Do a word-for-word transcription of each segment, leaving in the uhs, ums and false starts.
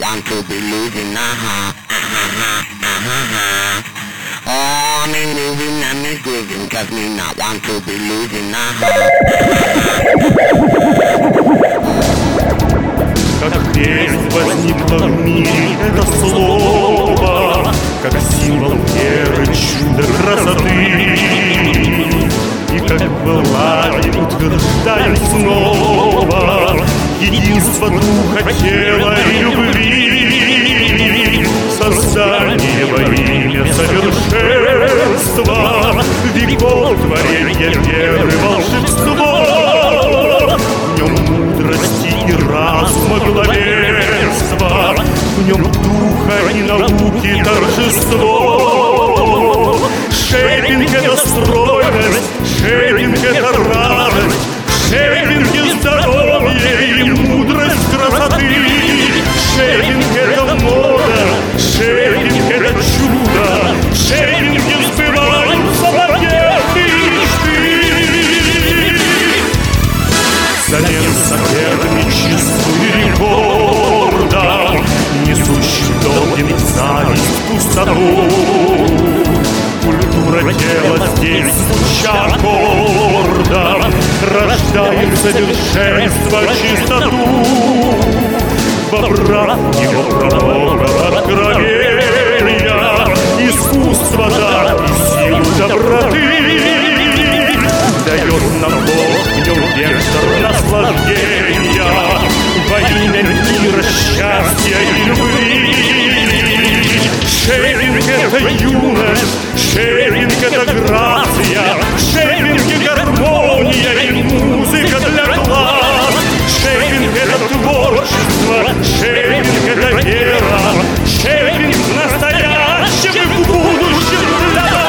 want to be losing, uh-huh, uh-huh, uh-huh. Oh, me moving and me grooving, cause me not want to be losing, uh-huh. Как песнь возникла в мире это слово, как символ веры, чуда, красоты. И как была, и утверждаем снова единство духа, тела и любви. Создание во имя совершенства, веков творения веры, волшебство. В нем мудрости и разума главенства, в нем духа и науки торжество. Шейпинг — это стройность, шейпинг — это радость, шейпинг — здоровье и мудрость красоты. Шейпинг — это мода, шейпинг — это чудо, шейпинг — сбываются надежды и мечты. Замес соперничеству и рекордам, несущий долгим зависть, пустоту. Культура тела здесь, звуча аккордом, рождает совершенство, чистоту. Вобрав его пророков откровения, искусство, да, и силу доброты, дает нам Бог в нем вектор наслаждения во имя мира, счастья и любви. Шейпинг — это юность, шейпинг — это грация, шейпинг — гармония и музыка для глаз. Шейпинг — это творчество, шейпинг — это вера, шейпинг в настоящем и в будущем для нас.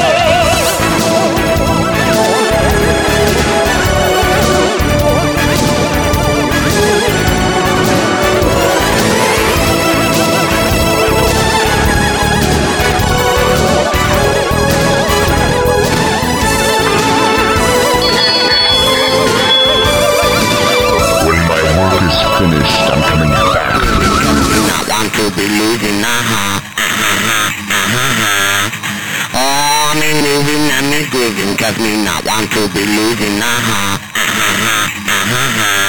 Finished, I'm coming back. Not want to be losing, uh-huh, uh-huh, uh-huh. Oh, me moving and me grooving, cause me not want to be losing, uh-huh, uh-huh, uh-huh.